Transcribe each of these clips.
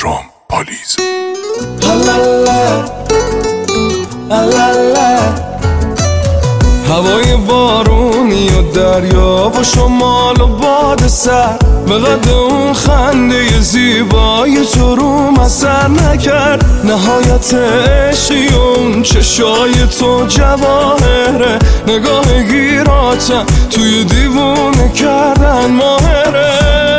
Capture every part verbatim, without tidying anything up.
پدرام پالیز. هوای بارونی و دریا و شمال و باد سر به قد اون خنده زیبای تو روم اثر نکرد. نهایت عشقی اون چشای تو جواهره، نگاه گیراتم توی دیوونه کردن ماهره.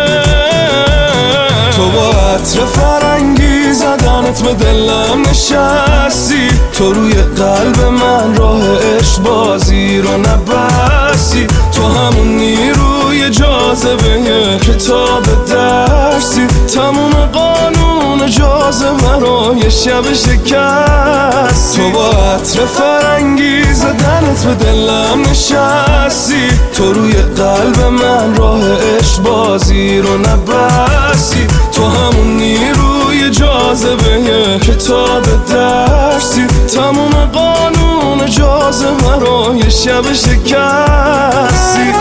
تو با عطر فرنگی زدنت به دلم نشستی، تو روی قلب من راه عشق بازی رو نبستی. تو همون نیروی جاذبه کتاب درسی، تموم قانون جاذبه رو یه شب شکستی. تو با عطر فرنگی زدنت به دلم نشستی، تو روی قلب من راه عشق بازی رو نبستی. تو همون نیروی جاذبه کتاب درسی، تموم قانون جاذبه رو یه شب شکستی.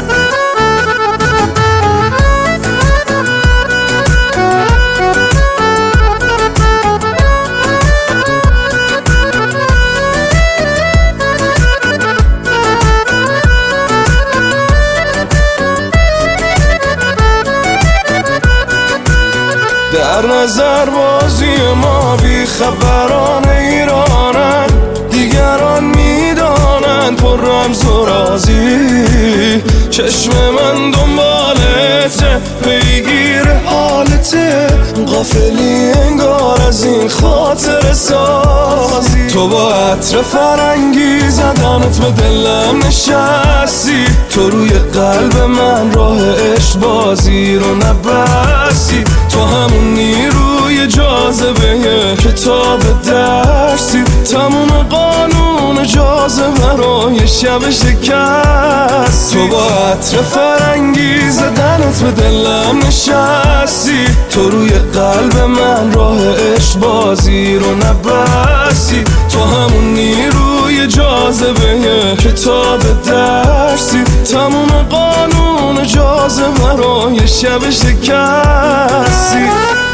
در نظر بازی ما بی خبران ایرانن، دیگران میدانند پر رمز و رازی. چشم من دنبالته، پیگیر حالته، غافلی انگار از این خاطر سازی. تو با عطر فرنگی زدنت به دلم نشستی، تو روی قلب من راه عشق بازی رو نبستی. تو همون نیروی جاذبه کتاب درسی، تموم قانون جاذبه رو یه شب شکستی. تو با عطر فرنگی زدنت به دلم نشستی، تو روی قلب من راه عشق بازی رو نبستی. تو همون نیروی جاذبه کتاب درسی، تموم قانون جاذبه رو یه شب شکستی.